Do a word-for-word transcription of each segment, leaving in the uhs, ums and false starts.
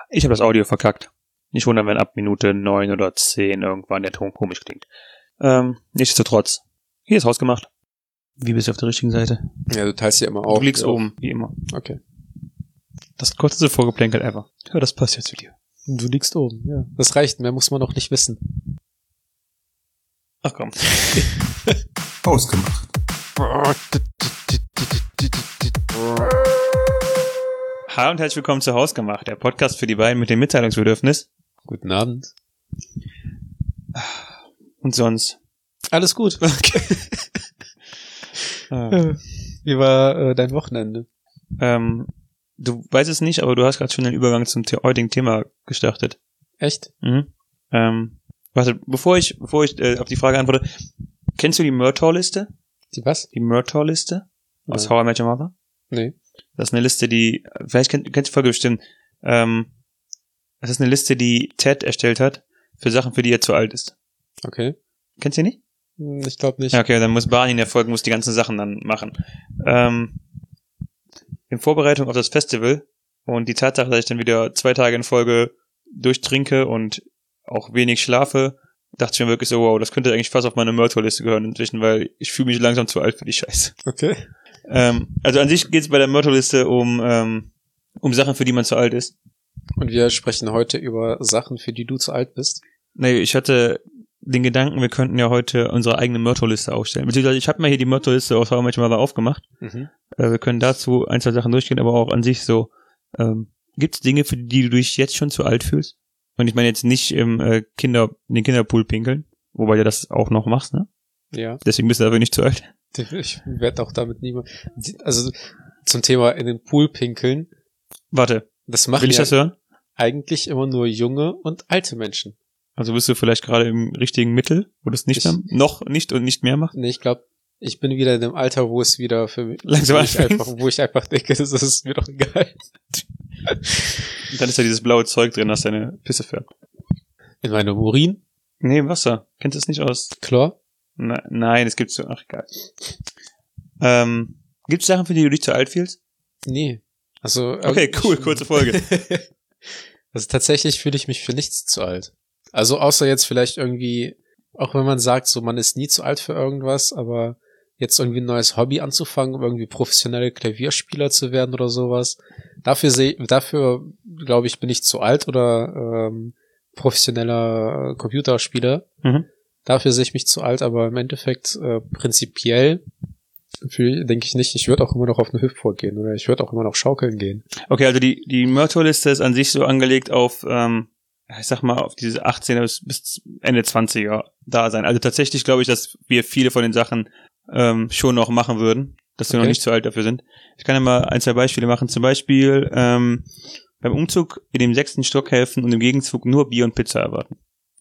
Ich habe das Audio verkackt. Nicht wundern, wenn ab Minute neun oder zehn irgendwann der Ton komisch klingt. Ähm, nichtsdestotrotz. Hier ist Hausgemacht. Wie bist du auf der richtigen Seite? Ja, du teilst hier immer auf. Du liegst ja. oben, wie immer. Okay. Das kurzeste Vorgeplänkel ever. Ja, das passt jetzt zu dir. Du liegst oben, ja. Das reicht, mehr muss man noch nicht wissen. Ach komm. Hausgemacht. Hallo und herzlich willkommen zu Hausgemacht, der Podcast für die beiden mit dem Mitteilungsbedürfnis. Guten Abend. Und sonst? Alles gut. Okay. Ah. Wie war äh, dein Wochenende? Ähm, du weißt es nicht, aber du hast gerade schon den Übergang zum the- heutigen Thema gestartet. Echt? Mhm. Ähm, warte, bevor ich, bevor ich äh, auf die Frage antworte, kennst du die Murtaugh-Liste? Die was? Die Murtaugh-Liste aus Nein. How I Met Your Mother? Nee. Das ist eine Liste, die, vielleicht kennt, kennst du die Folge bestimmt, ähm, das ist eine Liste, die Ted erstellt hat für Sachen, für die er zu alt ist. Okay. Kennst du die nicht? Hm, Ich glaube nicht. Ja, okay, dann muss Barney in der Folge muss die ganzen Sachen dann machen. Ähm, in Vorbereitung auf das Festival und die Tatsache, dass ich dann wieder zwei Tage in Folge durchtrinke und auch wenig schlafe, dachte ich mir wirklich so, wow, das könnte eigentlich fast auf meine Murtaugh-Liste gehören inzwischen, weil ich fühle mich langsam zu alt für die Scheiße. Okay. Ähm, also an sich geht es bei der Murtaugh-Liste um, ähm, um Sachen, für die man zu alt ist. Und wir sprechen heute über Sachen, für die du zu alt bist. Nee, ich hatte den Gedanken, wir könnten ja heute unsere eigene Murtaugh-Liste aufstellen. Beziehungsweise ich habe mal hier die Murtaugh-Liste aus How I Met Your Mother aufgemacht. Mhm. Äh, wir können dazu ein, zwei Sachen durchgehen, aber auch an sich so, ähm, gibt es Dinge, für die du dich jetzt schon zu alt fühlst? Und ich meine jetzt nicht im äh, Kinder, in den Kinderpool pinkeln, wobei du das auch noch machst, ne? Ja. Deswegen bist du aber nicht zu alt. Ich werde auch damit niemand. Also zum Thema in den Pool pinkeln. Warte, Das machen will ich ja das hören? eigentlich immer nur junge und alte Menschen. Also bist du vielleicht gerade im richtigen Mittel, wo du es nicht Ich- mehr, noch nicht und nicht mehr machst? Nee, ich glaube, ich bin wieder in dem Alter, wo es wieder für mich, Langsam wo ich anfängt. einfach, wo ich einfach denke, das ist mir doch egal. Und dann ist da dieses blaue Zeug drin, das deine Pisse färbt. In meinem Urin, Nee, Wasser. Kennst du es nicht aus? Chlor. Na, nein, es gibt so, ach egal. Ähm, gibt's Sachen, für die du dich zu alt fühlst? Nee. Also, Okay, cool, kurze Folge. Also tatsächlich fühle ich mich für nichts zu alt. Also außer jetzt vielleicht irgendwie, auch wenn man sagt, so man ist nie zu alt für irgendwas, aber jetzt irgendwie ein neues Hobby anzufangen, um irgendwie professionelle Klavierspieler zu werden oder sowas. Dafür sehe, dafür glaube ich, bin ich zu alt oder ähm, professioneller Computerspieler. Mhm. Dafür sehe ich mich zu alt, aber im Endeffekt äh, prinzipiell fühl- denke ich nicht, ich würde auch immer noch auf eine Hüpfburg gehen oder ich würde auch immer noch schaukeln gehen. Okay, also die, die Murtaugh-Liste ist an sich so angelegt auf, ähm, ich sag mal, auf diese achtzehner bis, bis Ende zwanziger da sein. Also tatsächlich glaube ich, dass wir viele von den Sachen ähm, schon noch machen würden, dass wir Okay. noch nicht zu alt dafür sind. Ich kann ja mal ein, zwei Beispiele machen. Zum Beispiel ähm, beim Umzug in dem sechsten Stock helfen und im Gegenzug nur Bier und Pizza erwarten.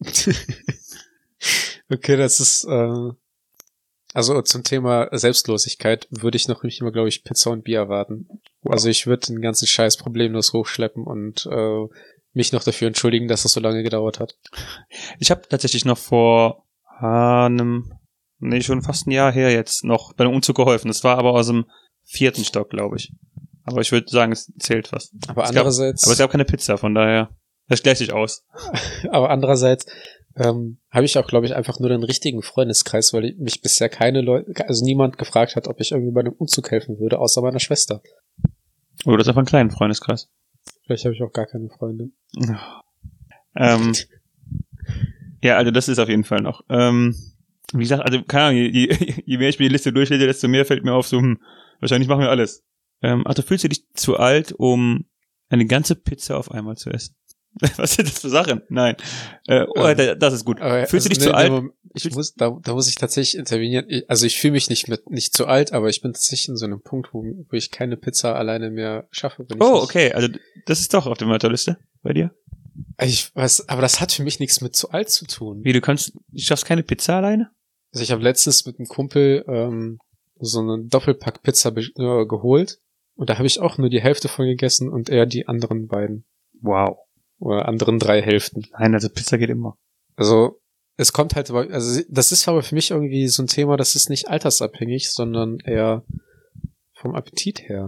Okay, das ist, äh, also zum Thema Selbstlosigkeit würde ich noch nicht immer, glaube ich, Pizza und Bier erwarten. Also ich würde den ganzen Scheiß problemlos hochschleppen und äh, mich noch dafür entschuldigen, dass das so lange gedauert hat. Ich habe tatsächlich noch vor äh, einem, nee, schon fast ein Jahr her jetzt noch bei dem Umzug geholfen. Das war aber aus dem vierten Stock, glaube ich. Aber ich würde sagen, es zählt fast. Aber Es gab- andererseits, Aber es gab keine Pizza, von daher, das gleicht sich aus. aber andererseits ähm, habe ich auch, glaube ich, einfach nur den richtigen Freundeskreis, weil mich bisher keine Leute, also niemand gefragt hat, ob ich irgendwie bei einem Umzug helfen würde, außer meiner Schwester. Oder das ist einfach ein kleiner Freundeskreis. Vielleicht habe ich auch gar keine Freunde. Ähm, ja, also das ist auf jeden Fall noch. Ähm, wie gesagt, also keine Ahnung, je, je, je mehr ich mir die Liste durchlese, desto mehr fällt mir auf, so, hm, wahrscheinlich machen wir alles. Ähm, also fühlst du dich zu alt, um eine ganze Pizza auf einmal zu essen? Was sind das für Sachen? Nein. Äh, oh, Ähm, da- das ist gut. Aber Fühlst du dich nee, zu nee, alt? Moment, Ich muss, da, da muss ich tatsächlich intervenieren. Ich, also ich fühle mich nicht mit nicht zu alt, aber ich bin tatsächlich in so einem Punkt, wo, wo ich keine Pizza alleine mehr schaffe. Wenn ich Oh, nicht, okay. Also das ist doch auf der Mörderliste bei dir. Ich weiß, aber das hat für mich nichts mit zu alt zu tun. Wie, du kannst, du schaffst keine Pizza alleine? Also ich habe letztens mit einem Kumpel ähm, so einen Doppelpack Pizza be- äh, geholt und da habe ich auch nur die Hälfte von gegessen und er die anderen beiden Wow. oder anderen drei Hälften. Nein, also Pizza geht immer. Also es kommt halt, aber- also das ist aber für mich irgendwie so ein Thema, das ist nicht altersabhängig, sondern eher vom Appetit her.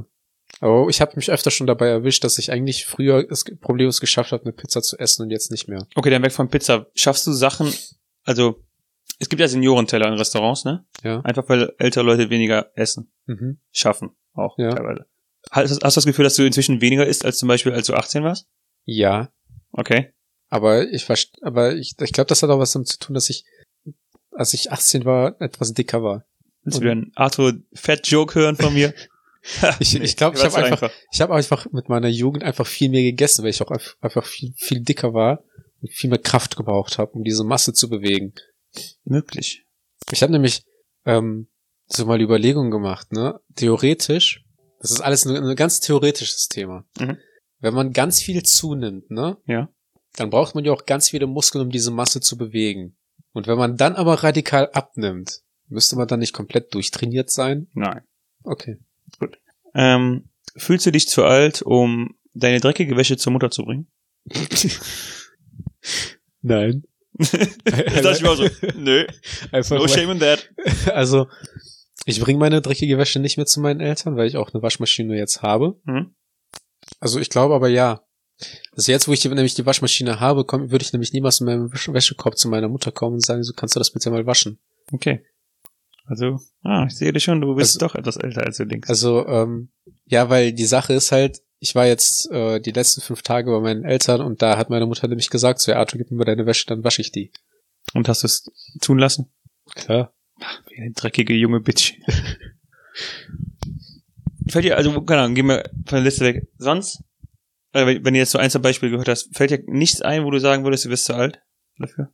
Aber ich habe mich öfter schon dabei erwischt, dass ich eigentlich früher es problemlos geschafft habe, eine Pizza zu essen und jetzt nicht mehr. Okay, dann weg von Pizza. Schaffst du Sachen, also es gibt ja Seniorenteller in Restaurants, ne? Ja. Einfach weil ältere Leute weniger essen. Mhm. Schaffen auch Ja. teilweise. Hast, hast du das Gefühl, dass du inzwischen weniger isst, als zum Beispiel, als du achtzehn warst? Ja. Okay. Aber ich verst- aber ich, ich glaube, das hat auch was damit zu tun, dass ich, als ich achtzehn war, etwas dicker war. Willst du wieder einen Arthur-Fett-Joke hören von mir? Ich Nee, ich glaube, ich war habe zu einfach, ich habe einfach mit meiner Jugend einfach viel mehr gegessen, weil ich auch einfach einfach viel, viel dicker war und viel mehr Kraft gebraucht habe, um diese Masse zu bewegen. Möglich. Ich habe nämlich ähm, so mal Überlegungen gemacht, ne? Theoretisch, das ist alles ein, ein ganz theoretisches Thema. Mhm. Wenn man ganz viel zunimmt, ne? Ja. Dann braucht man ja auch ganz viele Muskeln, um diese Masse zu bewegen. Und wenn man dann aber radikal abnimmt, müsste man dann nicht komplett durchtrainiert sein? Nein. Okay. Gut. Ähm, fühlst du dich zu alt, um deine dreckige Wäsche zur Mutter zu bringen? Nein. Das dachte ich mir auch so, nö. Einfach No shame in that. Also, ich bringe meine dreckige Wäsche nicht mehr zu meinen Eltern, weil ich auch eine Waschmaschine jetzt habe. Mhm. Also ich glaube aber ja. Also jetzt, wo ich die, nämlich die Waschmaschine habe, komm, würde ich nämlich niemals mit meinem Wäsch- Wäschekorb zu meiner Mutter kommen und sagen, so kannst du das bitte mal waschen. Okay. Also, ah, ich sehe dich schon, du bist Also- doch etwas älter, als du denkst. Also, ähm, ja, weil die Sache ist halt, ich war jetzt äh, die letzten fünf Tage bei meinen Eltern und da hat meine Mutter nämlich gesagt, so, ja, Arthur, gib mir mal deine Wäsche, dann wasche ich die. Und hast du es tun lassen? Klar. Wie eine dreckige junge Bitch. Fällt dir, also, keine Ahnung, gehen wir von der Liste weg. Sonst, äh, wenn wenn du jetzt so ein, zwei Beispiele gehört hast, fällt dir nichts ein, wo du sagen würdest, du bist zu alt dafür?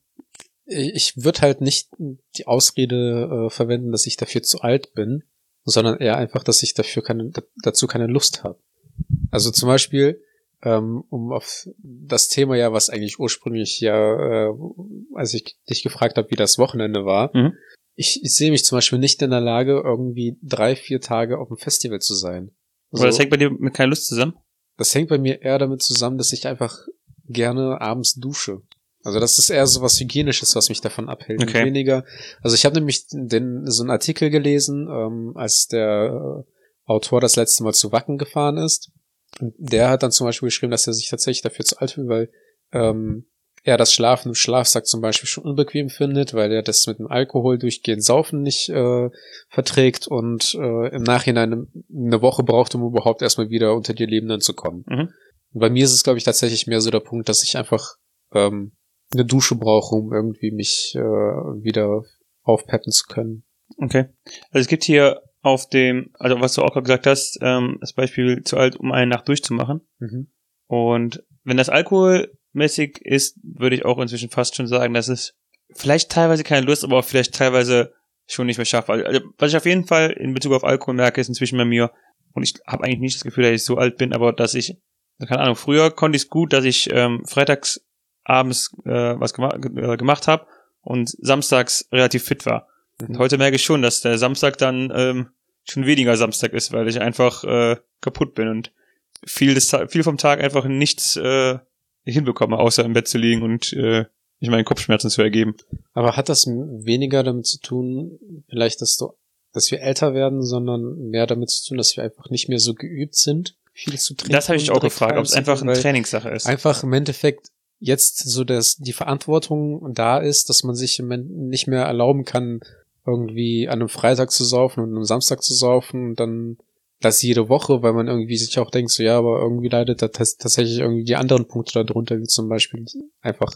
Ich würde halt nicht die Ausrede äh, verwenden, dass ich dafür zu alt bin, sondern eher einfach, dass ich dafür keine, d- dazu keine Lust habe. Also zum Beispiel, ähm, um auf das Thema ja, was eigentlich ursprünglich ja, äh, als ich dich gefragt habe, wie das Wochenende war, Mhm. ich, ich sehe mich zum Beispiel nicht in der Lage, irgendwie drei, vier Tage auf dem Festival zu sein. Aber das hängt bei dir mit keiner Lust zusammen? Das hängt bei mir eher damit zusammen, dass ich einfach gerne abends dusche. Also das ist eher so was Hygienisches, was mich davon abhält. Okay. Und weniger. Also ich habe nämlich den, so einen Artikel gelesen, ähm, als der äh, Autor das letzte Mal zu Wacken gefahren ist. Und der hat dann zum Beispiel geschrieben, dass er sich tatsächlich dafür zu alt fühlt, weil ähm, er das Schlafen im Schlafsack zum Beispiel schon unbequem findet, weil er das mit dem Alkohol durchgehend Saufen nicht äh, verträgt und äh, im Nachhinein eine Woche braucht, um überhaupt erstmal wieder unter die Lebenden zu kommen. Mhm. Und bei mir ist es, glaube ich, tatsächlich mehr so der Punkt, dass ich einfach ähm, eine Dusche brauche, um irgendwie mich äh, wieder aufpeppen zu können. Okay. Also es gibt hier auf dem, also was du auch gerade gesagt hast, ähm, das Beispiel zu alt, um eine Nacht durchzumachen. Mhm. Und wenn das alkoholmäßig ist, würde ich auch inzwischen fast schon sagen, dass es vielleicht teilweise keine Lust, aber auch vielleicht teilweise schon nicht mehr schaffe. Also, was ich auf jeden Fall in Bezug auf Alkohol merke, ist inzwischen bei mir, und ich habe eigentlich nicht das Gefühl, dass ich so alt bin, aber dass ich, keine Ahnung, früher konnte ich es gut, dass ich ähm, freitags abends äh, was gema äh, gemacht habe und samstags relativ fit war. Mhm. Und heute merke ich schon, dass der Samstag dann ähm, schon weniger Samstag ist, weil ich einfach äh, kaputt bin und viel des Ta- viel vom Tag einfach nichts äh, hinbekomme, außer im Bett zu liegen und äh, mich meinen Kopfschmerzen zu ergeben. Aber hat das m- weniger damit zu tun, vielleicht, dass du, dass wir älter werden, sondern mehr damit zu tun, dass wir einfach nicht mehr so geübt sind, viel zu trinken? Das habe ich und auch direkt gefragt, ob es fallen zu einfach gehen, eine weil Trainingssache ist. einfach im Endeffekt jetzt so, dass die Verantwortung da ist, dass man sich im Moment nicht mehr erlauben kann, irgendwie an einem Freitag zu saufen und am Samstag zu saufen und dann das jede Woche, weil man irgendwie sich auch denkt, so ja, aber irgendwie leidet da tats- tatsächlich irgendwie die anderen Punkte darunter, wie zum Beispiel einfach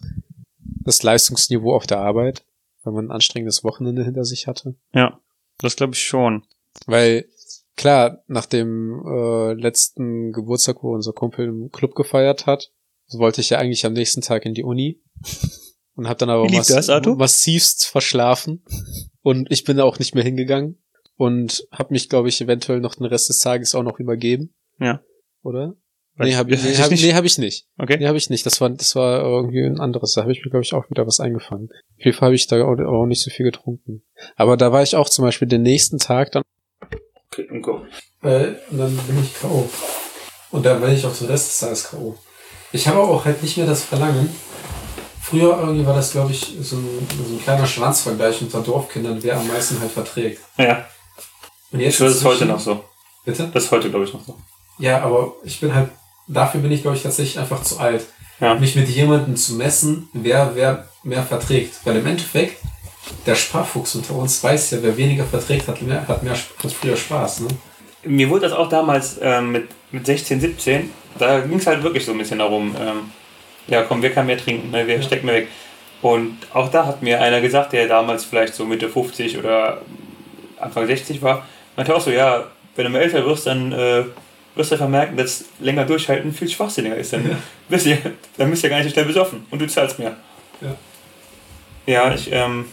das Leistungsniveau auf der Arbeit, weil man ein anstrengendes Wochenende hinter sich hatte. Ja, das glaube ich schon. Weil, klar, nach dem äh, letzten Geburtstag, wo unser Kumpel im Club gefeiert hat, wollte ich ja eigentlich am nächsten Tag in die Uni und habe dann aber Wie lief mass das, Arthur? massivst verschlafen und ich bin da auch nicht mehr hingegangen und habe mich, glaube ich, eventuell noch den Rest des Tages auch noch übergeben. Ja. Oder? Weiß- Nee, habe ich, weiß nee, ich hab, nicht. nee, hab ich nicht. Okay. Nee, habe ich nicht. Das war, das war irgendwie ein anderes. Da habe ich mir, glaube ich, auch wieder was eingefangen. Auf jeden Fall habe ich da auch, auch nicht so viel getrunken. Aber da war ich auch zum Beispiel den nächsten Tag dann. Okay, und go. Äh, und dann bin ich K O. Und dann bin ich auch den Rest des Tages K O. Ich habe auch halt nicht mehr das Verlangen. Früher irgendwie war das, glaube ich, so ein, so ein kleiner Schwanzvergleich unter Dorfkindern, wer am meisten halt verträgt. Ja, Und jetzt das ist heute inzwischen- noch so. Bitte? Das ist heute, glaube ich, noch so. Ja, aber ich bin halt, dafür bin ich, glaube ich, tatsächlich einfach zu alt. Ja. Mich mit jemandem zu messen, wer, wer mehr verträgt. Weil im Endeffekt, der Sparfuchs unter uns weiß ja, wer weniger verträgt, hat mehr, hat mehr, hat früher Spaß, ne? Mir wurde das auch damals ähm, mit, mit sechzehn, siebzehn, da ging es halt wirklich so ein bisschen darum, ähm, ja komm, wer kann mehr trinken, ne? Wer Ja. steckt mehr weg. Und auch da hat mir einer gesagt, der damals vielleicht so Mitte fünfzig oder Anfang sechzig war, meinte auch so, ja, wenn du mal älter wirst, dann äh, wirst du einfach merken, dass länger durchhalten viel schwachsinniger ist. Dann, Ja. bist du, dann bist du ja gar nicht so schnell besoffen und du zahlst mehr. Ja. Ja, ich, ähm,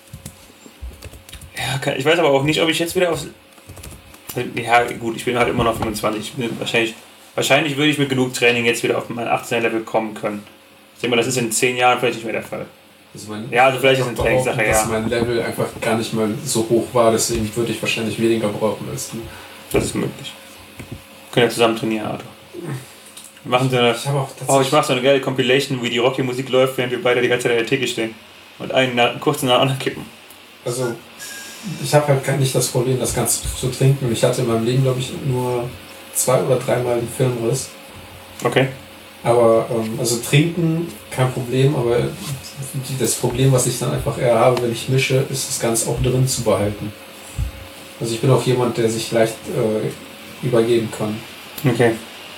ja, kann, ich weiß aber auch nicht, ob ich jetzt wieder aufs... Ja, gut, ich bin halt immer noch fünfundzwanzig. Ich bin wahrscheinlich, wahrscheinlich würde ich mit genug Training jetzt wieder auf mein achtzehner-Level kommen können. Ich denke mal, das ist in zehn Jahren vielleicht nicht mehr der Fall. Also mein, Ja, also vielleicht ist es eine Trainingssache, ja. Dass mein Level einfach gar nicht mal so hoch war, deswegen würde ich wahrscheinlich weniger brauchen als du. Das ist möglich. Wir können ja zusammen trainieren, Arthur. Wir machen so eine, Ich habe auch oh, ich mache so eine geile Compilation, wie die Rocky-Musik läuft, während wir beide die ganze Zeit an der Theke stehen. Und einen nach, kurz nach dem anderen kippen. Also, ich habe halt nicht das Problem, das Ganze zu trinken. Und ich hatte in meinem Leben, glaube ich, nur zwei oder dreimal einen Filmriss. Okay. Aber, ähm, also trinken, kein Problem, aber die, das Problem, was ich dann einfach eher habe, wenn ich mische, ist das Ganze auch drin zu behalten. Also ich bin auch jemand, der sich leicht äh, übergeben kann. Okay.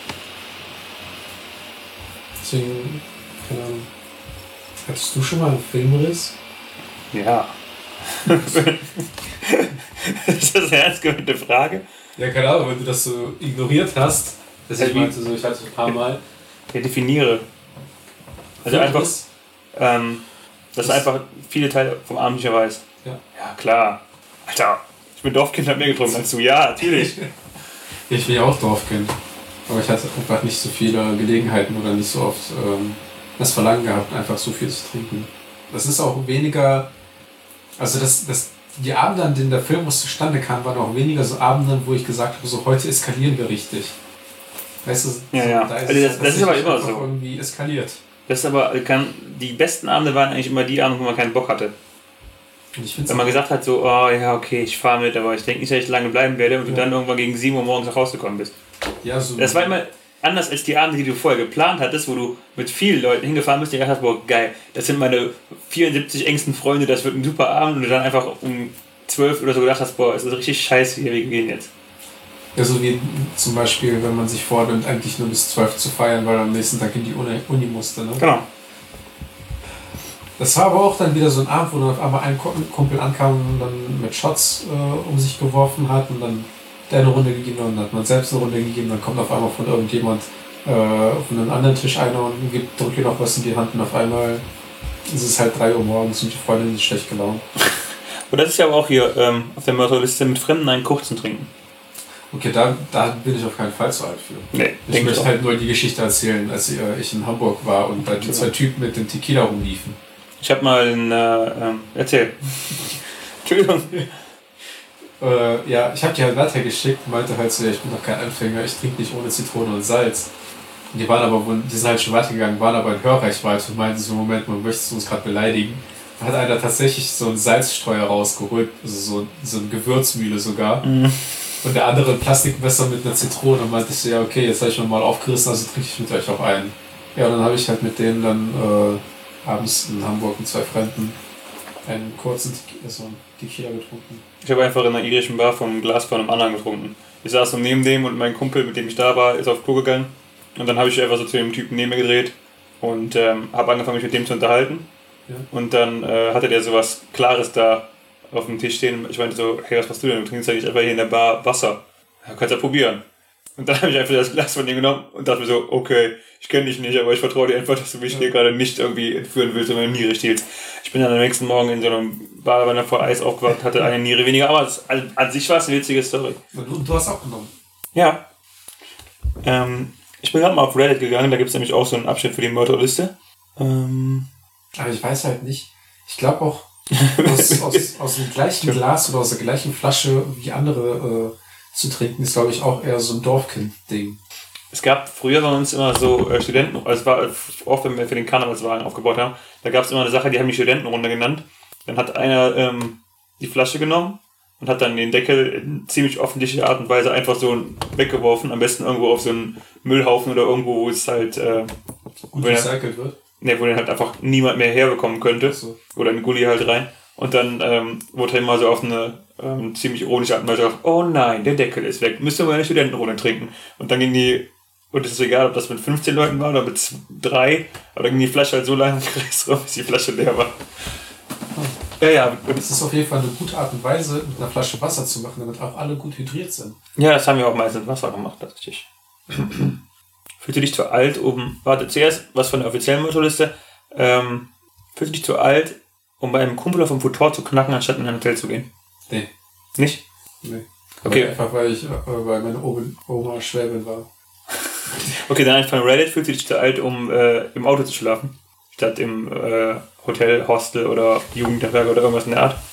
Deswegen, keine Ahnung. Hattest du schon mal einen Filmriss? Ja. Ist das eine ernst gemeinte Frage? Ja, keine Ahnung, wenn du das so ignoriert hast. Das ich meinte so, ich hatte es ein paar Mal. Ja, definiere. Also einfach, ähm, dass du einfach viele Teile vom Abend nicht mehr weißt. Ja. Ja, klar. Alter, ich bin Dorfkind, hab mehr getrunken als du. Ja, natürlich. Ich bin ja auch Dorfkind. Aber ich hatte einfach nicht so viele Gelegenheiten oder nicht so oft ähm, das Verlangen gehabt, einfach so viel zu trinken. Das ist auch weniger, also das, das, die Abende, an denen der Film zustande kam, waren auch weniger so Abende, wo ich gesagt habe, so heute eskalieren wir richtig. Weißt du, ja, so, ja. Da ist Also das, das ist aber immer so. Irgendwie eskaliert. Das ist aber, kann, die besten Abende waren eigentlich immer die Abende, wo man keinen Bock hatte. Und ich Wenn man gesagt hat, so, oh ja, okay, ich fahre mit, aber ich denke nicht, dass ich lange bleiben werde und ja. du dann irgendwann gegen sieben Uhr morgens nach Hause gekommen bist. Ja, so. Das war immer anders als die Abende, die du vorher geplant hattest, wo du mit vielen Leuten hingefahren bist, die gedacht hast, boah, geil, das sind meine vierundsiebzig engsten Freunde, das wird ein super Abend und du dann einfach um zwölf oder so gedacht hast, boah, es ist richtig scheiße hier, wir gehen jetzt. Ja, so wie zum Beispiel, wenn man sich vornimmt, eigentlich nur bis zwölf zu feiern, weil er am nächsten Tag in die Uni, Uni musste, ne? Genau. Das war aber auch dann wieder so ein Abend, wo dann auf einmal ein Kumpel ankam und dann mit Shots äh, um sich geworfen hat und dann der eine Runde gegeben hat und dann hat man selbst eine Runde gegeben, dann kommt auf einmal von irgendjemand äh, von einem anderen Tisch einer und gibt, drückt ihr noch was in die Hand und auf einmal ist es halt drei Uhr morgens und die Freundin ist schlecht gelaunt. Und das ist ja aber auch hier ähm, auf der Motto-Liste mit Fremden einen kurzen trinken. Okay, da, da bin ich auf keinen Fall zu alt für. Nee, ich möchte ich halt nur die Geschichte erzählen, als ich in Hamburg war und da die zwei Typen mit dem Tequila rumliefen. Ich hab mal einen, äh, ähm, erzähl. Entschuldigung. Äh, ja, ich habe die halt weitergeschickt und meinte halt so, ja, ich bin noch kein Anfänger, ich trinke nicht ohne Zitrone und Salz. Und die waren aber, die sind halt schon weitergegangen, waren aber in Hörreichweite und meinten so, Moment, man möchte uns gerade beleidigen. Da hat einer tatsächlich so einen Salzstreuer rausgeholt, also so, so eine Gewürzmühle sogar. Mhm. Und der andere ein Plastikmesser mit einer Zitrone und meinte ich so, ja okay, jetzt habe ich nochmal aufgerissen, also trinke ich mit euch auch einen. Ja, und dann habe ich halt mit denen dann äh, abends in Hamburg mit zwei Freunden einen kurzen Tequila, so einen Tequila getrunken. Ich habe einfach in einer irischen Bar vom Glas von einem anderen getrunken. Ich saß so neben dem und mein Kumpel, mit dem ich da war, ist auf Klo gegangen. Und dann habe ich einfach so zu dem Typen neben mir gedreht und ähm, habe angefangen, mich mit dem zu unterhalten. Ja. Und dann äh, hatte der sowas Klares da auf dem Tisch stehen. Ich meinte so, hey, was machst du denn? Du trinkst eigentlich einfach hier in der Bar Wasser. Ja, kannst ja probieren. Und dann habe ich einfach das Glas von dir genommen und dachte mir so, okay, ich kenne dich nicht, aber ich vertraue dir einfach, dass du mich ja. hier gerade nicht irgendwie entführen willst und meine Niere stiehlst. Ich bin dann am nächsten Morgen in so einem Bar, wenn er vor Eis aufgewacht hatte, eine Niere weniger, aber das, an, an sich war es eine witzige Story. Und du hast abgenommen? Ja. Ähm, ich bin gerade mal auf Reddit gegangen, da gibt es nämlich auch so einen Abschnitt für die Mörderliste. Ähm, aber ich weiß halt nicht, ich glaube auch, aus, aus, aus dem gleichen Glas oder aus der gleichen Flasche wie andere äh, zu trinken, ist, glaube ich, auch eher so ein Dorfkind-Ding. Es gab früher bei uns immer so äh, Studenten, also es war oft, wenn wir für den Karnevalswagen aufgebaut haben, da gab es immer eine Sache, die haben die Studentenrunde genannt. Dann hat einer ähm, die Flasche genommen, und hat dann den Deckel in ziemlich offensichtlicher Art und Weise einfach so weggeworfen, am besten irgendwo auf so einen Müllhaufen oder irgendwo, wo es halt äh, gut recycelt wird. Ne, wo den halt einfach niemand mehr herbekommen könnte. So. Oder in den Gully halt rein. Und dann ähm, wurde er immer so auf eine ähm, ziemlich ironische Art und Weise gesagt, oh nein, der Deckel ist weg, müssen wir eine Studentenrunde trinken. Und dann ging die, und es ist egal, ob das mit fünfzehn Leuten war oder mit drei, aber dann ging die Flasche halt so lange im Kreis rum, bis die Flasche leer war. Ja, ja. Es ist auf jeden Fall eine gute Art und Weise, mit einer Flasche Wasser zu machen, damit auch alle gut hydriert sind. Ja, das haben wir auch meistens mit Wasser gemacht, tatsächlich. Fühlst du dich zu alt, um, warte, zuerst was von der offiziellen Motorliste, ähm, fühlst du dich zu alt, um bei einem Kumpel auf dem Futur zu knacken, anstatt in ein Hotel zu gehen? Nee. Nicht? Nee. Okay. Einfach weil ich, äh, weil meine Oma Schwäbin war. Okay, dann einfach Reddit, fühlst du dich zu alt, um äh, im Auto zu schlafen? Statt im äh, Hotel, Hostel oder Jugendherberge oder irgendwas in der Art?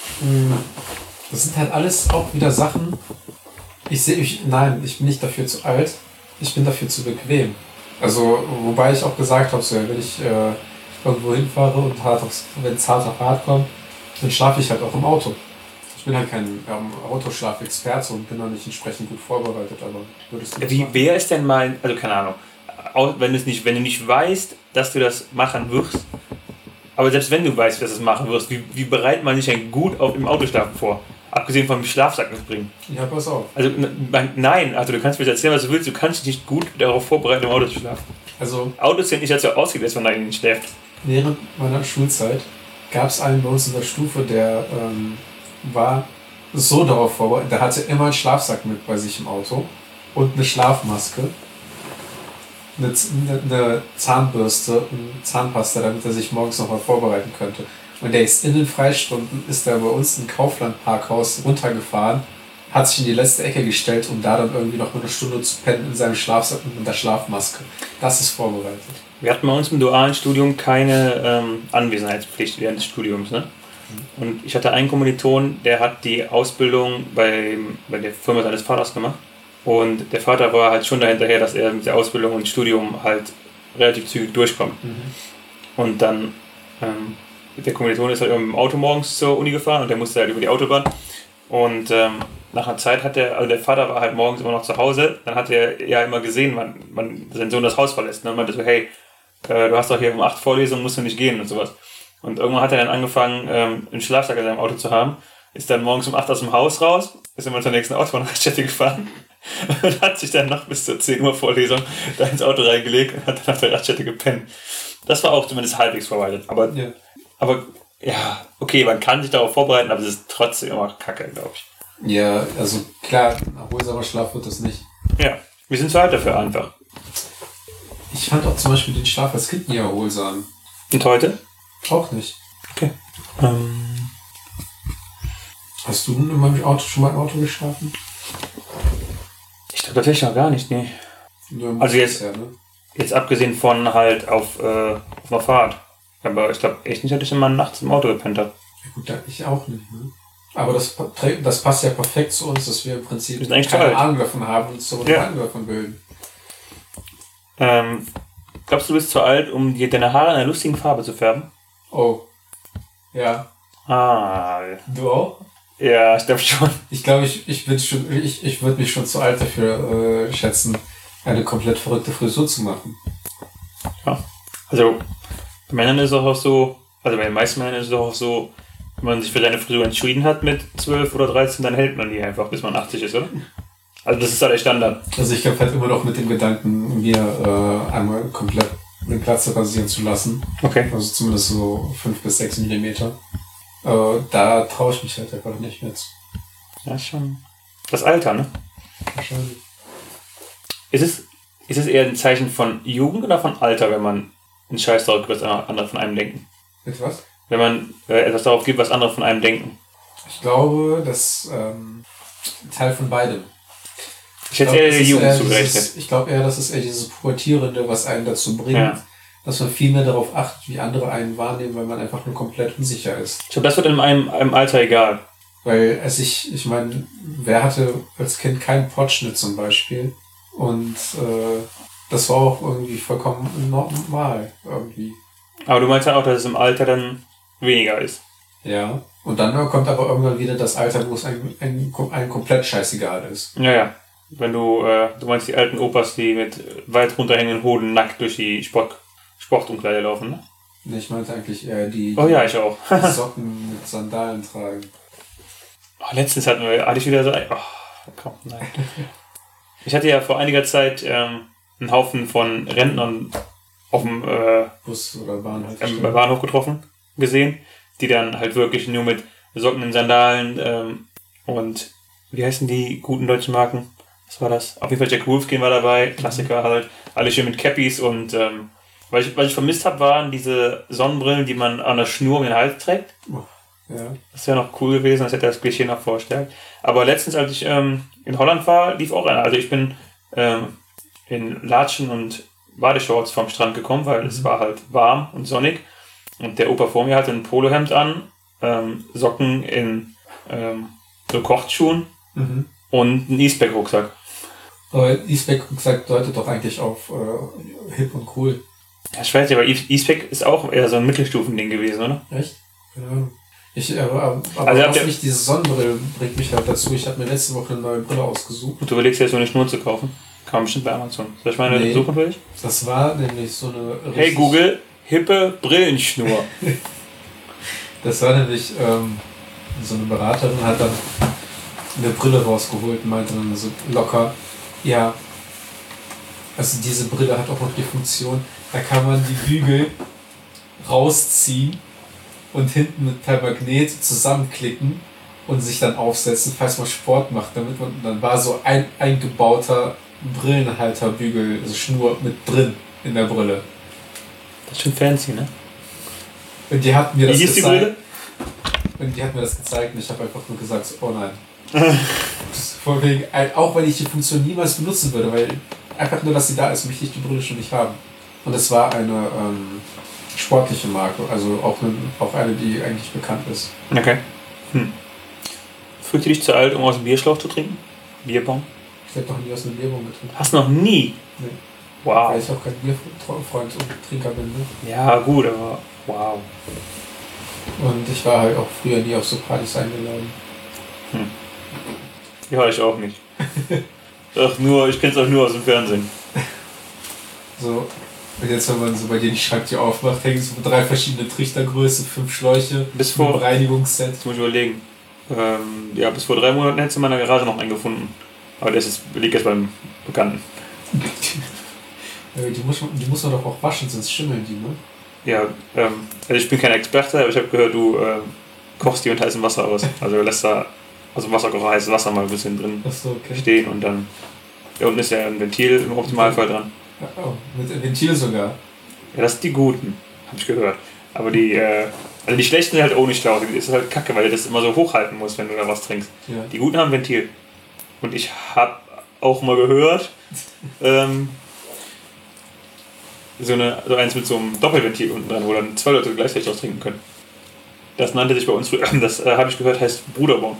Das sind halt alles auch wieder Sachen. Ich sehe mich, nein, ich bin nicht dafür zu alt. Ich bin dafür zu bequem. Also, wobei ich auch gesagt habe, so, wenn ich äh, irgendwo hinfahre und hart aufs, wenn es hart auf hart kommt, dann schlafe ich halt auch im Auto. Ich bin halt kein ähm, Autoschlafexperte und bin noch nicht entsprechend gut vorbereitet, aber würdest du Wie, wer ist denn mal, also keine Ahnung, wenn, es nicht, wenn du nicht weißt, dass du das machen wirst, aber selbst wenn du weißt, dass du das machen wirst, wie, wie bereitet man sich denn gut auf, im Autoschlafen vor? Abgesehen vom Schlafsack mitbringen. Ja, pass auf. Also nein, also du kannst mir erzählen, was du willst, du kannst dich nicht gut darauf vorbereiten, im Auto zu schlafen. Also Autos sind nicht dazu ausgelegt, dass man da nicht schläft. Während meiner Schulzeit gab es einen bei uns in der Stufe, der ähm, war so darauf vorbereitet, der hatte immer einen Schlafsack mit bei sich im Auto und eine Schlafmaske, eine, eine Zahnbürste und Zahnpasta, damit er sich morgens nochmal vorbereiten könnte. Und der ist in den Freistunden, ist er bei uns im Kaufland-Parkhaus runtergefahren, hat sich in die letzte Ecke gestellt, um da dann irgendwie noch mal eine Stunde zu pennen in seinem Schlafsack und mit der Schlafmaske. Das ist vorbereitet. Wir hatten bei uns im dualen Studium keine ähm, Anwesenheitspflicht während des Studiums, ne? Mhm. Und ich hatte einen Kommiliton, der hat die Ausbildung bei, bei der Firma seines Vaters gemacht. Und der Vater war halt schon dahinterher, dass er mit der Ausbildung und Studium halt relativ zügig durchkommt. Mhm. Und dann ähm, der Kommiliton ist halt mit dem Auto morgens zur Uni gefahren und der musste halt über die Autobahn. Und ähm, nach einer Zeit hat der, also der Vater war halt morgens immer noch zu Hause, dann hat er ja immer gesehen, wann, wann sein Sohn das Haus verlässt. Ne? Und meinte so, hey, äh, du hast doch hier um acht Vorlesungen, musst du nicht gehen und sowas. Und irgendwann hat er dann angefangen, ähm, einen Schlafsack in seinem Auto zu haben, ist dann morgens um acht aus dem Haus raus, ist immer zur nächsten Autobahnraststätte gefahren und hat sich dann noch bis zur zehn Uhr Vorlesung da ins Auto reingelegt und hat dann auf der Raststätte gepennt. Das war auch zumindest halbwegs vorbereitet. Aber, ja. aber ja, okay, man kann sich darauf vorbereiten, aber es ist trotzdem immer kacke, glaube ich. Ja, also klar, erholsamer Schlaf wird das nicht. Ja, wir sind zu alt dafür einfach. Ich fand auch zum Beispiel den Schlaf als Kind nie erholsam. Und heute? Auch nicht. Okay. Ähm. Hast du denn in meinem Auto schon mal im Auto geschlafen? Ich glaube tatsächlich noch gar nicht, nee. Ja, also jetzt, ja, ne? jetzt abgesehen von halt auf, äh, auf einer Fahrt. Aber ich glaube echt nicht, dass ich immer nachts im Auto gepennt habe. Ja gut, ich auch nicht, ne? Aber das, das passt ja perfekt zu uns, dass wir im Prinzip wir keine Ahnung davon haben und so ja. Ahnung davon bilden. Ähm, glaubst du, du bist zu alt, um dir deine Haare in einer lustigen Farbe zu färben? Oh. Ja. Ah. Du auch? Ja, ich glaube schon. Ich glaube, ich, ich bin schon, ich, ich würde mich schon zu alt dafür äh, schätzen, eine komplett verrückte Frisur zu machen. Ja. Also, bei Männern ist es auch so, also bei den meisten Männern ist es auch so, wenn man sich für seine Frisur entschieden hat mit zwölf oder dreizehn, dann hält man die einfach, bis man achtzig ist, oder? Also das ist ja der Standard. Also ich glaube halt immer noch mit dem Gedanken, mir äh, einmal komplett den Platz rasieren zu lassen. Okay. Also zumindest so fünf bis sechs Millimeter. Äh, da traue ich mich halt einfach nicht mehr zu. Ja, schon. Das Alter, ne? Wahrscheinlich. Ist es, ist es eher ein Zeichen von Jugend oder von Alter, wenn man einen Scheiß darauf gibt, was andere von einem denken? Mit was? Wenn man äh, etwas darauf gibt, was andere von einem denken. Ich glaube, das ähm, Teil von beidem. Ich hätte eher der Jugend zugerechnet. Ich glaube eher, das ist eher dieses Pubertierende, was einen dazu bringt, ja. dass man viel mehr darauf achtet, wie andere einen wahrnehmen, weil man einfach nur komplett unsicher ist. Ich glaube, das wird in einem, einem Alter egal. Weil, als ich, ich meine, wer hatte als Kind keinen Potschnitt zum Beispiel? Und äh, das war auch irgendwie vollkommen normal, irgendwie. Aber du meinst ja auch, dass es im Alter dann weniger ist. Ja. Und dann kommt aber irgendwann wieder das Alter, wo es ein, ein, ein komplett scheißegal ist. Ja, ja. Wenn du, äh, du meinst die alten Opas, die mit weit runterhängenden Hoden nackt durch die Sport, Sportumkleide laufen, ne? Nee, ich meinte eigentlich eher die, oh ja, ich auch. die Socken mit Sandalen tragen. Oh, letztens hatten wir, hatte ich wieder so ein, oh, komm, nein. Ich hatte ja vor einiger Zeit ähm, einen Haufen von Rentnern auf dem äh, Bus oder Bahnhof, ähm, Bahnhof getroffen, gesehen, die dann halt wirklich nur mit Socken in Sandalen ähm, und wie heißen die guten deutschen Marken? Was war das? Auf jeden Fall Jack Wolfskin war dabei, Klassiker mhm. halt, alle schön mit Cappies und ähm, was ich, was ich vermisst habe, waren diese Sonnenbrillen, die man an der Schnur um den Hals trägt. Oh, ja. Das wäre noch cool gewesen, das hätte das Klischee noch vorstellt. Aber letztens, als ich ähm, in Holland war, lief auch einer. Also ich bin ähm, in Latschen und Badeshorts vom Strand gekommen, weil mhm. es war halt warm und sonnig. Und der Opa vor mir hatte ein Polohemd an, ähm, Socken in ähm, so Kochtsschuhen mhm. und einen E-Spec-Rucksack. Aber E-Spec-Rucksack deutet doch eigentlich auf äh, hip und cool. Ja, ich weiß ja, aber E-Spec ist auch eher so ein Mittelstufending gewesen, oder? Echt? Keine Ahnung. Ich, aber aber also auch nicht diese Sonnenbrille bringt mich halt dazu. Ich habe mir letzte Woche eine neue Brille ausgesucht. Und du überlegst jetzt so eine Schnur zu kaufen? Kann man bestimmt bei Amazon. Soll ich meine nee, suchen für dich? Das war nämlich so eine... Hey Google, hippe Brillenschnur. Das war nämlich ähm, so eine Beraterin, hat dann eine Brille rausgeholt und meinte dann so locker, ja, also diese Brille hat auch noch die Funktion, da kann man die Bügel rausziehen und hinten mit per Magnet zusammenklicken und sich dann aufsetzen, falls man Sport macht, damit man, dann war so ein eingebauter Brillenhalterbügel, also Schnur mit drin in der Brille. Das ist schon fancy, ne? Und die hat mir das Wie hieß gezeigt. Die Brille? Und die hat mir das gezeigt und ich habe einfach nur gesagt, oh nein. Vor wegen, auch weil ich die Funktion niemals benutzen würde, weil einfach nur, dass sie da ist, möchte ich die Brille schon nicht haben. Und es war eine ähm, sportliche Marke, also auch eine, auch eine, die eigentlich bekannt ist. Okay. Hm. Fühlst du dich zu alt, um aus dem Bierschlauch zu trinken? Bierbong? Ich habe noch nie aus einem Bierbong getrunken. Hast du noch nie? Nee. Wow. Weil ich auch kein Bierfreund und Trinker bin, ne? Ja, gut, aber wow. Und ich war halt auch früher nie auf so Partys eingeladen. Hm. Ja, ich auch nicht. Ach, nur, ich kenn's auch nur aus dem Fernsehen. So, und jetzt, wenn man so bei dir die Schranktür aufmacht, hängen so drei verschiedene Trichtergröße, fünf Schläuche, bis vor, ein Reinigungsset. Das muss ich überlegen. Ähm, ja, bis vor drei Monaten hättest du in meiner Garage noch einen gefunden. Aber das ist, liegt jetzt beim Bekannten. Die muss, die muss man doch auch waschen, sonst schimmeln die, ne? Ja, ähm, also ich bin kein Experte, aber ich habe gehört, du äh, kochst die mit heißem Wasser aus. Also lässt da also Wasserkocher heißes Wasser mal ein bisschen drin Ach so, okay. stehen und dann. Da unten ist ja ein Ventil im Optimalfall dran. Oh, mit Ventil sogar. Ja, das sind die guten, habe ich gehört. Aber die, äh, also die schlechten sind halt ohne Schlauch. Das ist halt kacke, weil du das immer so hochhalten musst, wenn du da was trinkst. Ja. Die guten haben Ventil. Und ich habe auch mal gehört, ähm, so, eine, so eins mit so einem Doppelventil unten dran, wo dann zwei Leute gleichzeitig aus trinken können. Das nannte sich bei uns früher, das äh, habe ich gehört, heißt Bruderbong.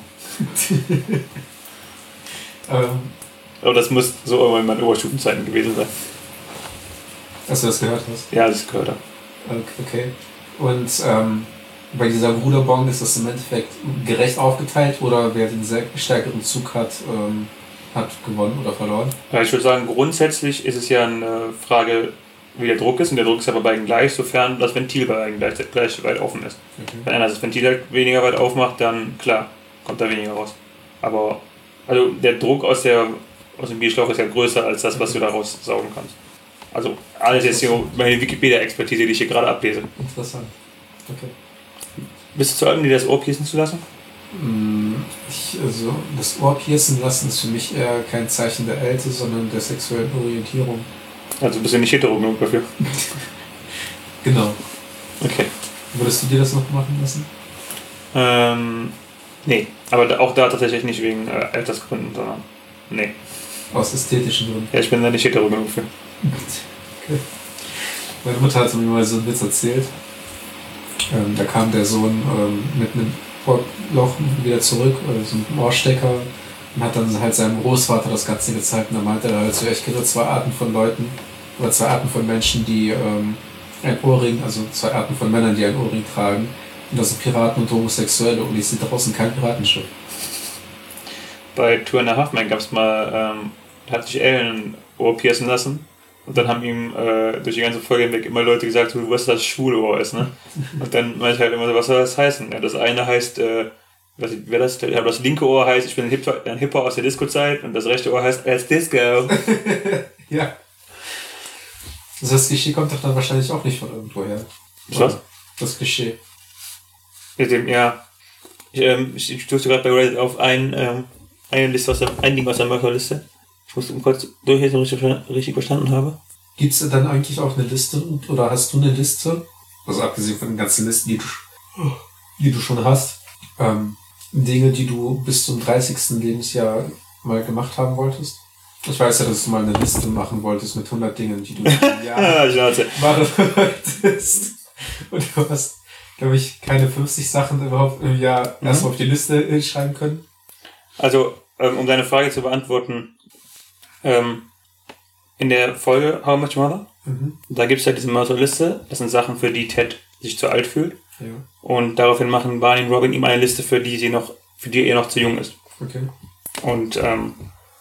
ähm, Aber das muss so irgendwann in meinen Oberstufenzeiten gewesen sein. Dass du das gehört hast? Ja, das gehört habe. Okay. Und ähm, bei dieser Bruderbong ist das im Endeffekt gerecht aufgeteilt oder wer den sehr stärkeren Zug hat, ähm, hat gewonnen oder verloren? Ja, ich würde sagen, grundsätzlich ist es ja eine Frage, wie der Druck ist. Und der Druck ist ja bei beiden gleich, sofern das Ventil bei beiden gleich, gleich weit offen ist. Okay. Wenn einer das Ventil halt weniger weit aufmacht, dann klar, kommt da weniger raus. Aber also der Druck aus, der, aus dem Bierschlauch ist ja größer als das, was du daraus saugen kannst. Also alles jetzt hier meine Wikipedia-Expertise, die ich hier gerade ablese. Interessant. Okay. Bist du zu alt, um dir das Ohr piercen zu lassen? Ich, also das Ohr piercen lassen ist für mich eher kein Zeichen der Älte, sondern der sexuellen Orientierung. Also bist du nicht hetero genug dafür? Genau. Okay. Würdest du dir das noch machen lassen? Ähm, nee. Aber da, auch da tatsächlich nicht wegen äh, Altersgründen, sondern nee. Aus ästhetischen Gründen? Ja, ich bin da nicht hetero genug für. Okay. Meine Mutter hat mir mal so einen Witz erzählt. Ähm, da kam der Sohn ähm, mit einem Ohrloch wieder zurück, oder so einem Ohrstecker, und hat dann halt seinem Großvater das Ganze gezeigt. Und dann meinte er halt so, ich kenne nur zwei Arten von Leuten, oder zwei Arten von Menschen, die ähm, ein Ohrring, also zwei Arten von Männern, die ein Ohrring tragen. Und das sind Piraten und Homosexuelle und die sind draußen kein Piratenschiff. Bei Two and a Half Men gab es mal, ähm, da hat sich Ellen ein Ohr piercen lassen. Und dann haben ihm äh, durch die ganze Folge hinweg immer Leute gesagt, so, was das schwule Ohr ist, ne? Und dann meinte ich halt immer so, was soll das heißen? Ja, das eine heißt, äh, was, wer das, ja, das linke Ohr heißt, ich bin ein Hip-Hop, ein Hip-Hop aus der Disco-Zeit und das rechte Ohr heißt, als Disco. Ja. Das heißt, Klischee kommt doch dann wahrscheinlich auch nicht von irgendwo her. Was? Das Klischee. Mit dem, ja. Ich, ähm, ich stoße gerade bei Reddit auf ein, ähm, eine Liste aus der, ein Ding aus der Mörderliste. Ich muss kurz durchlesen, ob ich das richtig verstanden habe. Gibt es dann eigentlich auch eine Liste oder hast du eine Liste? Also abgesehen von den ganzen Listen, die du, die du schon hast. Ähm, Dinge, die du bis zum dreißigsten Lebensjahr mal gemacht haben wolltest? Ich weiß ja, dass du mal eine Liste machen wolltest mit hundert Dingen, die du im Jahr machen wolltest. Und du hast, glaube ich, keine fünfzig Sachen überhaupt im Jahr mhm. erstmal auf die Liste schreiben können. Also, ähm, um deine Frage zu beantworten, ähm, in der Folge How Much Mother, mhm. da gibt es ja diese Mörderliste. Das sind Sachen, für die Ted sich zu alt fühlt. Ja. Und daraufhin machen Barney und Robin ihm eine Liste, für die sie noch, für die er noch zu jung ist. Okay. Und ähm,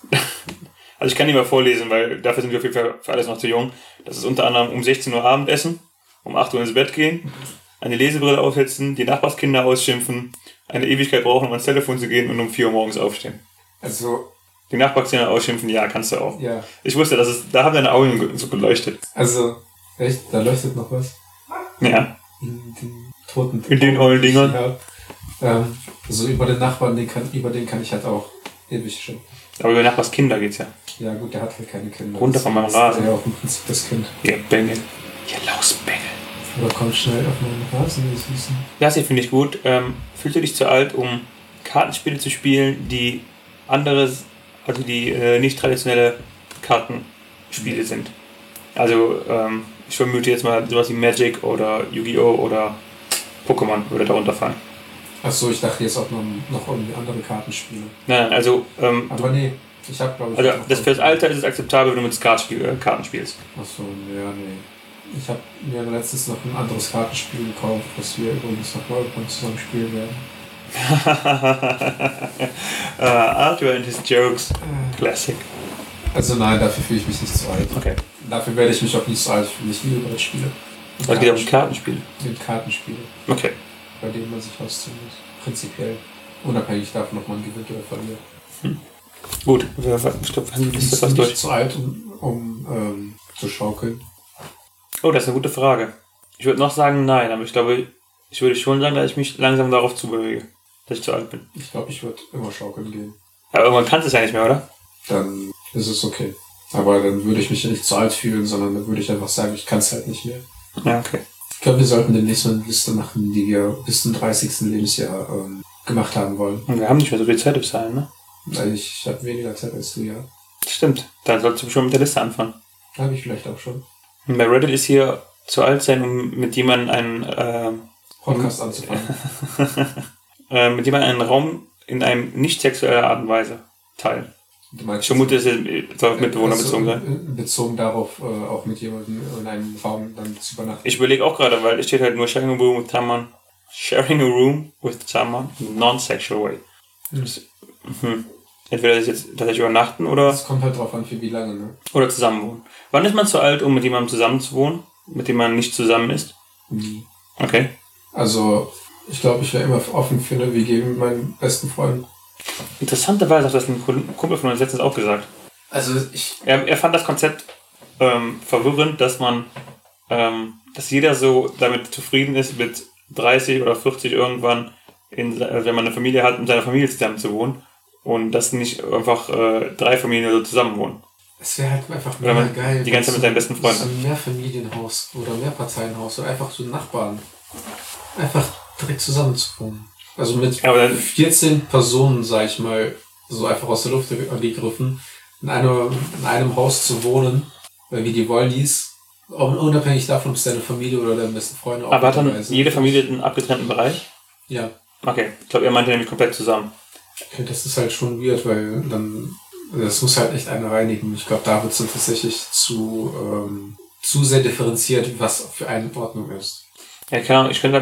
also ich kann nicht mal vorlesen, weil dafür sind wir auf jeden Fall für alles noch zu jung. Das ist unter anderem um sechzehn Uhr Abendessen, um acht Uhr ins Bett gehen, eine Lesebrille aufsetzen, die Nachbarskinder ausschimpfen, eine Ewigkeit brauchen, um ans Telefon zu gehen und um vier Uhr morgens aufstehen. Also die Nachbarskinder ausschimpfen, ja, kannst du auch. Ja. Ich wusste, dass es, da haben deine Augen so geleuchtet. Also, echt? Da leuchtet noch was? Ja. In den toten... In den ollen Dingern? Ja. Ähm, also über den Nachbarn, den kann, über den kann ich halt auch ewig schimpfen. Aber über Nachbars Kinder geht's ja. Ja gut, der hat halt keine Kinder. Runter von meinem Rasen. Das ist ja auch im Prinzip das Kind. Ihr Bengel. Ihr Lausbengel. Oder kommt schnell auf meinen Rasen, ihr Süßen. Das hier finde ich gut. Ähm, fühlst du dich zu alt, um Kartenspiele zu spielen, die anderes, also die äh, nicht traditionelle Kartenspiele mhm. sind? Also, ähm, ich vermute jetzt mal sowas wie Magic oder Yu-Gi-Oh! Oder Pokémon würde darunter fallen. Achso, ich dachte jetzt auch noch, noch irgendwie andere Kartenspiele. Nein, also... Ähm, Aber du, nee, ich habe glaube ich... Also das für das Alter ist es akzeptabel, wenn du mit Skatspiel, äh, Karten spielst. Achso, ja, nee. Ich habe mir letztens noch ein anderes Kartenspiel gekauft, was wir übrigens noch mal zusammen spielen werden. uh, Arthur and his jokes. Äh, Classic. Also nein, dafür fühle ich mich nicht zu alt. Okay. Dafür werde ich mich auch nicht zu alt fühlen. Ich liebe Brettspiele. Es geht um Kartenspiele? Mit Kartenspiele. Okay. Bei denen man sich ausziehen muss. Prinzipiell. Unabhängig davon, ob man gewinnt oder verliert. Hm. Gut, wir haben die Liste fast durch. Nicht zu alt, um, um ähm, zu schaukeln. Oh, das ist eine gute Frage. Ich würde noch sagen, nein, aber ich glaube, ich würde schon sagen, dass ich mich langsam darauf zubewege, dass ich zu alt bin. Ich glaube, ich würde immer schaukeln gehen. Aber irgendwann kannst du es ja nicht mehr, oder? Dann ist es okay. Aber dann würde ich mich nicht zu alt fühlen, sondern dann würde ich einfach sagen, ich kann es halt nicht mehr. Ja, okay. Ich glaube, wir sollten demnächst mal eine Liste machen, die wir bis zum dreißigsten Lebensjahr ähm, gemacht haben wollen. Und wir haben nicht mehr so viel Zeit bis dahin, ne? Weil ich, ich habe weniger Zeit als du, ja. Stimmt, dann solltest du schon mit der Liste anfangen. Habe ich vielleicht auch schon. Und bei Reddit ist hier zu alt sein, um mit jemandem einen äh, Podcast um, anzufangen. äh, mit jemandem einen Raum in einem nicht sexueller Art und Weise teilen. Ich vermute, es soll auf Mitbewohner also bezogen sein. Bezogen darauf, äh, auch mit jemandem in einem Raum dann zu übernachten. Ich überlege auch gerade, weil es steht halt nur sharing a room with someone, sharing a room with someone, non-sexual way. Hm. Das, hm. Entweder das jetzt tatsächlich übernachten oder... Es kommt halt drauf an, für wie lange, ne? Oder zusammenwohnen. Wann ist man zu alt, um mit jemandem zusammenzuwohnen, mit dem man nicht zusammen ist? Nie. Okay. Also, ich glaube, ich wäre immer offen für eine W G mit meinen besten Freunden. Interessanterweise hat das ein Kumpel von uns letztens auch gesagt. Also ich... Er, er fand das Konzept ähm, verwirrend, dass man, ähm, dass jeder so damit zufrieden ist, mit dreißig oder vierzig irgendwann, in, wenn man eine Familie hat, mit seiner Familie zusammen zu wohnen und dass nicht einfach äh, drei Familien so zusammen wohnen. Es wäre halt einfach mega geil. Die ganze Zeit mit seinen besten Freunden. So ein Mehrfamilienhaus oder Mehrparteienhaus oder einfach so Nachbarn. Einfach direkt zusammen zu wohnen. Also mit vierzehn Personen, sag ich mal, so einfach aus der Luft gegriffen, in, eine, in einem Haus zu wohnen, wie die Wollies, unabhängig davon, ob es deine Familie oder deine besten Freunde auch. Aber hat dann jede Familie einen abgetrennten Bereich? Ja. Okay, ich glaube, er meinte nämlich komplett zusammen. Okay, das ist halt schon weird, weil dann, das muss halt echt einer reinigen. Ich glaube, da wird es dann tatsächlich zu, ähm, zu sehr differenziert, was für eine in Ordnung ist. Ja, keine Ahnung, ich könnte dann,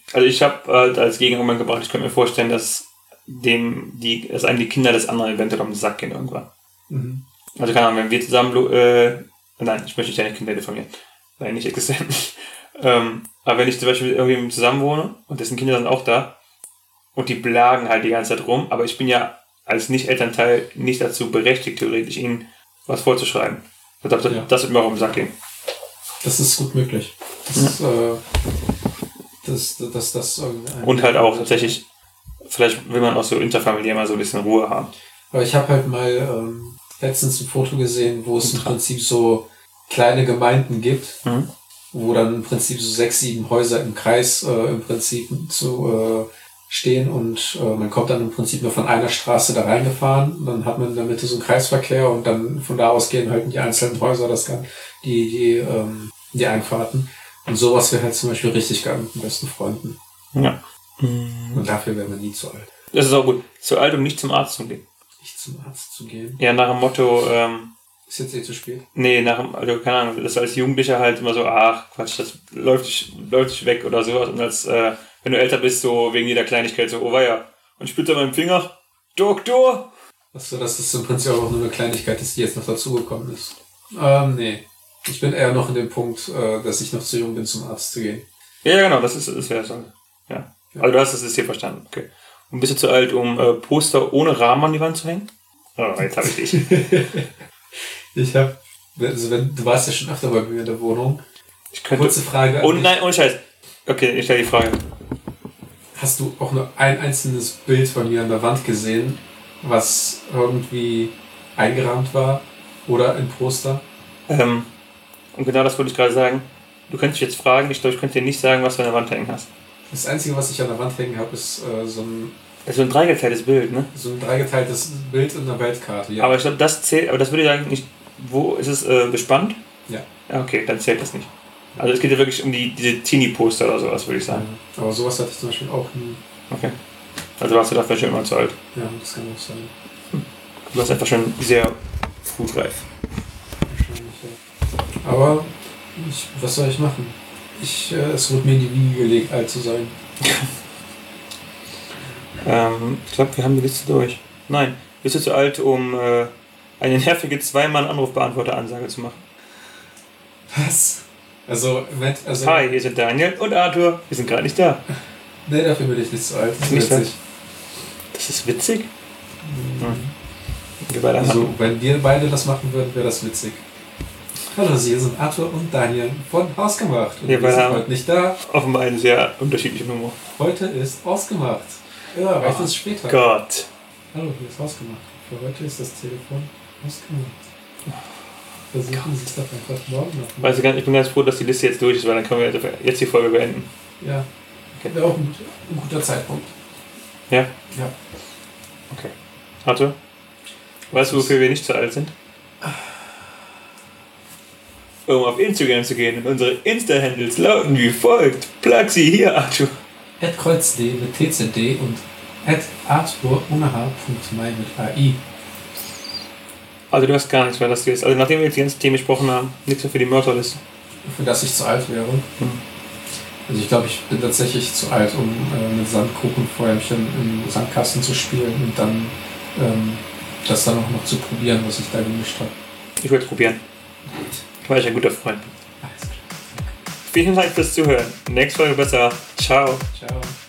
Also ich habe halt als Gegenargument gebracht, ich könnte mir vorstellen, dass dem die, dass einem die Kinder des anderen eventuell um den Sack gehen irgendwann. Mhm. Also keine Ahnung, wenn wir zusammen, äh, nein, ich möchte nicht deine Kinder diffamieren, weil nicht existent. ähm, aber wenn ich zum Beispiel irgendwie zusammen wohne und dessen Kinder sind auch da und die blagen halt die ganze Zeit rum, aber ich bin ja als Nicht-Elternteil nicht dazu berechtigt, theoretisch ihnen was vorzuschreiben. Ich glaube, das, ja. das wird mir auch um den Sack gehen. Das ist gut möglich. Das, ja. äh, das, das, das, das und halt auch tatsächlich, vielleicht will man auch so interfamiliär mal so ein bisschen Ruhe haben. Aber ich habe halt mal ähm, letztens ein Foto gesehen, wo es im Prinzip so kleine Gemeinden gibt, mhm. wo dann im Prinzip so sechs, sieben Häuser im Kreis äh, im Prinzip zu äh, stehen und äh, man kommt dann im Prinzip nur von einer Straße da reingefahren, dann hat man in der Mitte so einen Kreisverkehr und dann von da aus gehen halt in die einzelnen Häuser das kann, die, die, ähm, die Einfahrten. Und sowas wäre halt zum Beispiel richtig geil mit den besten Freunden. Ja. Und dafür wäre man nie zu alt. Das ist auch gut. Zu alt, um nicht zum Arzt zu gehen. Nicht zum Arzt zu gehen? Ja, nach dem Motto, ähm, ist jetzt eh zu spät? Nee, nach dem, also keine Ahnung, das ist als Jugendlicher halt immer so, ach Quatsch, das läuft dich, läuft dich weg oder sowas. Und als, äh, wenn du älter bist, so wegen jeder Kleinigkeit, so, oh weia, und spürt er meinen Finger, Doktor! Achso, dass das im Prinzip auch nur eine Kleinigkeit ist, die jetzt noch dazugekommen ist. Ähm, nee. Ich bin eher noch in dem Punkt, äh, dass ich noch zu jung bin, zum Arzt zu gehen. Ja, genau, das ist, das wäre so. Ja. ja. Also du hast das jetzt hier verstanden, okay. Und bist du zu alt, um äh, Poster ohne Rahmen an die Wand zu hängen? Oh, jetzt habe ich dich. ich habe, also wenn, du warst ja schon öfter bei mir in der Wohnung. Ich könnte, kurze Frage. Und nein, ohne Scheiß. Okay, ich stelle die Frage. Hast du auch nur ein einzelnes Bild von mir an der Wand gesehen, was irgendwie eingerahmt war oder ein Poster? Ähm, und genau das wollte ich gerade sagen. Du könntest dich jetzt fragen, ich glaube, ich könnte dir nicht sagen, was du an der Wand hängen hast. Das Einzige, was ich an der Wand hängen habe, ist äh, so ein... Also ein dreigeteiltes Bild, ne? So ein dreigeteiltes Bild in einer Weltkarte, ja. Aber ich glaube, das zählt, aber das würde ich sagen, nicht... Wo ist es äh, bespannt? Ja. Ja, okay, dann zählt das nicht. Also es geht ja wirklich um die diese Teenie-Poster oder sowas, würde ich sagen. Ja, aber sowas hatte ich zum Beispiel auch nie. Okay. Also warst du dafür schon immer zu alt? Ja, das kann auch sein. Hm. Du warst einfach schon sehr frühreif. Wahrscheinlich, ja. Aber ich, was soll ich machen? Ich, äh, es wurde mir in die Wiege gelegt, alt zu sein. ähm, ich glaube, wir haben die Liste durch. Nein, bist du zu alt, um äh, eine nervige Zweimann-Anrufbeantworter-Ansage zu machen? Was? Also, also... Hi, hier sind Daniel und Arthur. Wir sind gerade nicht da. Nee, dafür bin ich nicht so alt. Das ist nicht witzig. Das ist witzig? Mhm. Hm. Wir also, machen. Wenn wir beide das machen würden, wäre das witzig. Hallo, hier sind Arthur und Daniel von Hausgemacht. Und wir, wir sind heute nicht da. Offenbar eine sehr unterschiedliche Nummer. Heute ist Ausgemacht. Ja, reicht uns später. Gott. Hallo, hier ist Ausgemacht. Für heute ist das Telefon ausgemacht. Versuchen Sie es doch einfach morgen noch. Weißt du, ich bin ganz froh, dass die Liste jetzt durch ist, weil dann können wir jetzt die Folge beenden. Ja. Okay. Wäre auch ein, ein guter Zeitpunkt. Ja? Ja. Okay. Arthur? Weißt du, wofür wir nicht zu alt sind? Um auf Instagram zu gehen und unsere Insta-Handles lauten wie folgt. Plug sie hier, Arthur. at kreuzdd mit T Z D und at arthur ohne H. mai mit A I. Also du hast gar nichts mehr, das jetzt. Also nachdem wir jetzt die ganzen Themen besprochen haben, nichts mehr für die Mörderliste. Für das ich zu alt wäre. Hm. Also ich glaube, ich bin tatsächlich zu alt, um äh, mit Sandkuchenfeuerchen im Sandkasten zu spielen und dann ähm, das dann auch noch zu probieren, was ich da gemischt habe. Ich würde es probieren. Weil ich ein guter Freund bin. Vielen Dank fürs Zuhören. Nächste Folge besser. Ciao. Ciao.